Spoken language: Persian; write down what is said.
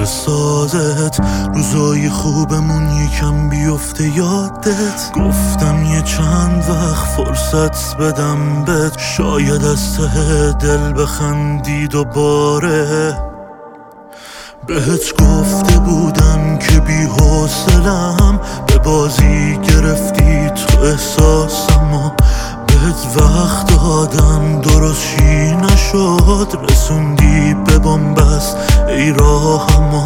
بسازت، روزای خوبمون یکم بیفته یادت. گفتم یه چند وقت فرصت بدم بهت، شاید از ته دل بخندی دوباره. بهت گفته بودم که بی حوصله‌ام، به بازی گرفتی تو احساسمو. بهت وقت دادم درست چی نشد، رسوندی به بنبست ای راهمو.